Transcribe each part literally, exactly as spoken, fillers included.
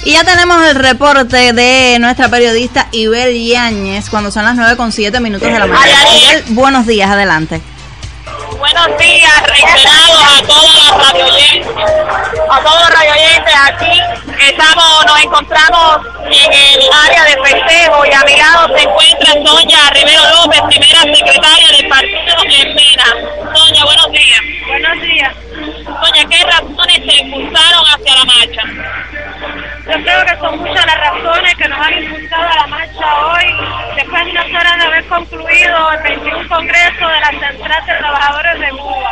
Y ya tenemos el reporte de nuestra periodista Ibel Yáñez cuando son las nueve con siete minutos de la mañana. Ibel, buenos días, adelante. Buenos días, reiterados a todas las radioyentes, a todos los radioyentes aquí. Estamos, nos encontramos en el área de festejo y a mi lado se encuentra Sonia Rivero López, primera secretaria del partido en Mena. Sonia, buenos días. Buenos días. Sonia, ¿qué razones te impulsaron hacia la marcha? Yo creo que son muchas las razones que nos han impulsado a la marcha hoy, después de unas horas de haber concluido el veintiún Congreso de la Central de Trabajadores de Cuba.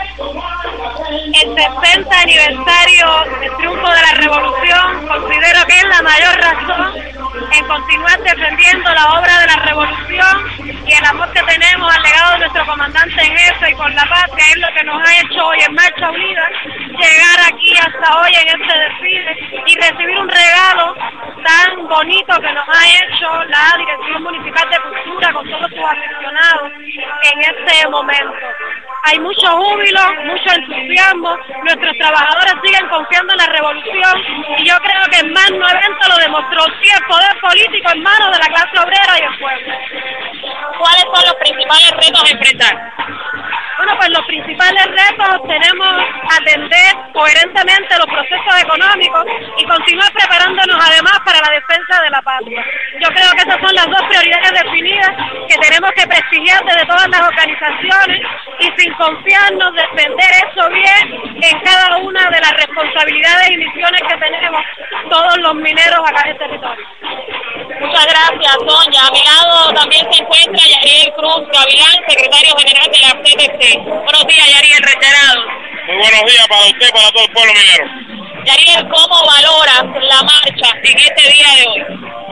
El sesenta aniversario del triunfo de la Revolución, considero que es la mayor razón en continuar defendiendo la obra de la Revolución y el amor que tenemos al legado de nuestro comandante en jefe y por la patria es lo que nos ha hecho hoy en Marcha Unida llegar aquí hasta hoy en este desfile y recibir un regalo tan bonito que nos ha hecho la Dirección Municipal de Cultura con todos sus aficionados en este momento. Hay mucho júbilo, mucho entusiasmo, nuestros trabajadores siguen confiando en la revolución y yo creo que el magno evento lo demostró, sí, el poder político en manos de la clase obrera y el pueblo. ¿Cuáles son los principales retos a enfrentar? Bueno, pues los principales retos tenemos atender coherentemente los procesos económicos y continuar preparándonos además para la defensa de la patria. Yo creo que esas son las dos prioridades definidas que tenemos que prestigiar desde todas las organizaciones y sin confiarnos defender eso bien en cada una de las responsabilidades y misiones que tenemos todos los mineros acá en el territorio. Muchas gracias, Sonia. A mi lado también se encuentra Yariel Cruz Gavilán, secretario general de la C T C. Buenos días, Yariel, reiterado. Muy buenos días para usted y para todo el pueblo minero. Yariel, ¿cómo valoras la marcha en este día de hoy?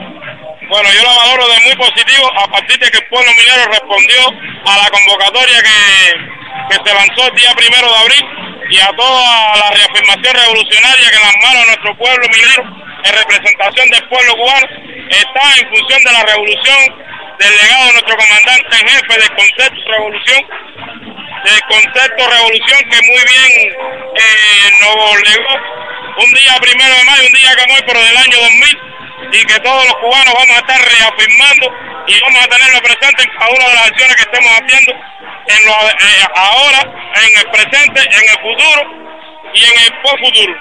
Bueno, yo la valoro de muy positivo a partir de que el pueblo minero respondió a la convocatoria que, que se lanzó el día primero de abril y a toda la reafirmación revolucionaria que lanzaron a nuestro pueblo minero en representación del pueblo cubano está en función de la revolución, del legado de nuestro comandante en jefe, del concepto de revolución, del concepto de revolución que muy bien eh, nos legó un día primero de mayo, un día como hoy, pero del año dos mil, y que todos los cubanos vamos a estar reafirmando y vamos a tenerlo presente en cada una de las acciones que estemos haciendo en lo, eh, ahora, en el presente, en el futuro y en el post-futuro.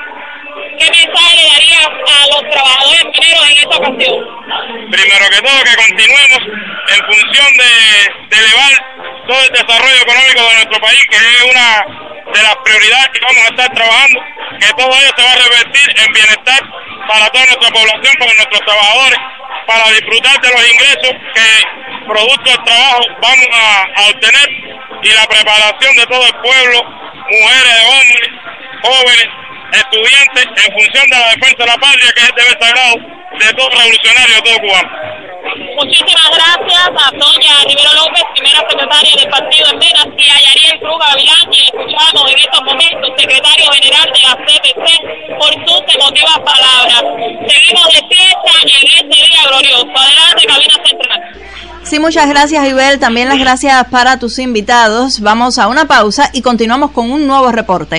¿Qué mensaje le daría a los trabajadores mineros en esta ocasión? Primero que todo, que continuemos en función de, de elevar todo el desarrollo económico de nuestro país, que es una de las prioridades que vamos a estar trabajando, que todo ello se va a revertir en bienestar para toda nuestra población, para nuestros trabajadores, para disfrutar de los ingresos que producto del trabajo vamos a, a obtener y la preparación de todo el pueblo, mujeres, hombres, jóvenes, estudiantes, en función de la defensa de la patria, que es el deber sagrado de todo revolucionario, de todo cubano. Muchísimas gracias a Sonia Rivero López, primera secretaria del partido en Mena, y a Yariel Cruz Gavilán, quien escuchamos en estos momentos, secretario general de la C T C, por sus emotivas palabras. Seguimos de fiesta en este día glorioso. Adelante, cabina central. Sí, muchas gracias, Ibel. También las gracias para tus invitados. Vamos a una pausa y continuamos con un nuevo reporte.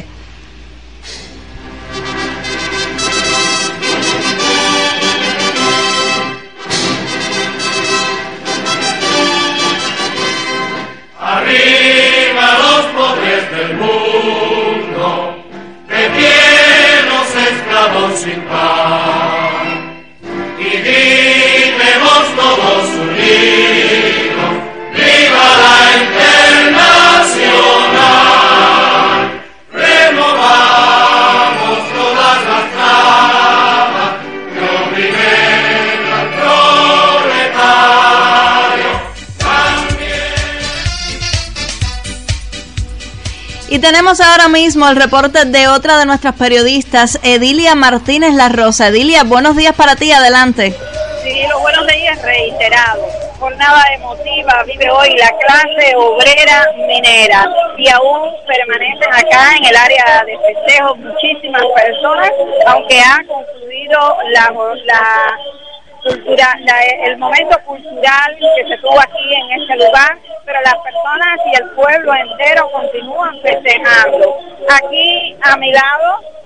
Arriba los pobres del mundo, de pie los esclavos sin pan, y gritemos todos unidos, viva la Internacional, removamos todas las trabas que obliguen al proletario. Y tenemos ahora mismo el reporte de otra de nuestras periodistas, Edilia Martínez La Rosa. Edilia, buenos días para ti, adelante. Sí, los buenos días reiterados. Jornada emotiva vive hoy la clase obrera minera y aún permanecen acá en el área de festejo muchísimas personas, aunque ha concluido la, la cultura, la, el momento cultural que se tuvo aquí en este lugar, pero las personas y el pueblo entero continúan festejando. Aquí a mi lado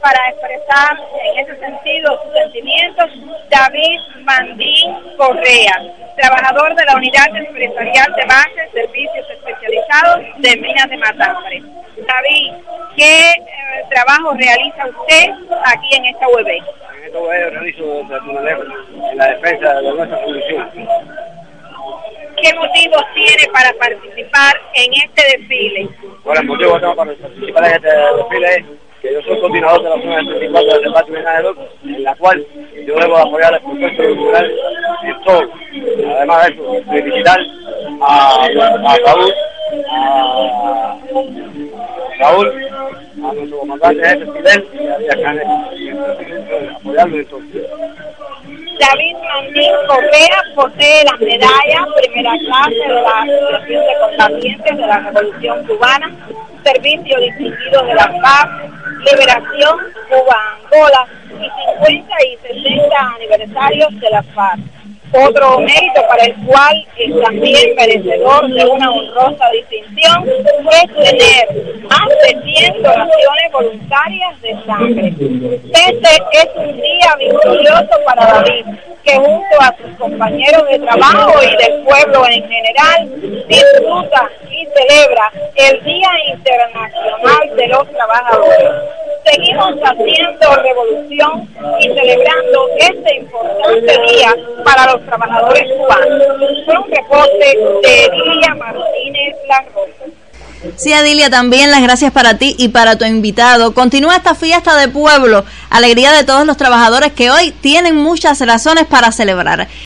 para expresar en ese sentido sus sentimientos, David Mandín Correa, trabajador de la Unidad Empresarial de Base, Servicios Especializados de Minas de Matambre. David, ¿qué eh, trabajo realiza usted aquí en esta U E B? En esta U E B realizo en la defensa de nuestra función. ¿Qué motivos tiene para participar en este desfile? Bueno, el motivo que tengo para participar en este desfile es que yo soy coordinador de la zona treinta y cuatro del Departamento de Loco, en la cual yo debo apoyar el proceso cultural en todo. Además de eso, felicitar a, a Raúl, a Raúl, a nuestro comandante jefe Fidel y a Díaz Canel, apoyarlo en todo. David Mandín Correa posee las medallas primera clase de la Asociación de Combatientes de la Revolución Cubana, Servicio Distinguido de la Paz, Liberación Cuba-Angola y cincuenta y sesenta aniversarios de la Paz. Otro mérito para el cual es también merecedor de una honrosa distinción es tener más de cien donaciones voluntarias de sangre. Este es un día victorioso para David, que junto a sus compañeros de trabajo y del pueblo en general disfruta y celebra el Día Internacional de los Trabajadores. Seguimos haciendo revolución y celebrando este importante día para los trabajadores cubanos. Fue un reporte de Edilia Martínez La Rosa. Sí, Edilia, también las gracias para ti y para tu invitado. Continúa esta fiesta de pueblo, alegría de todos los trabajadores que hoy tienen muchas razones para celebrar.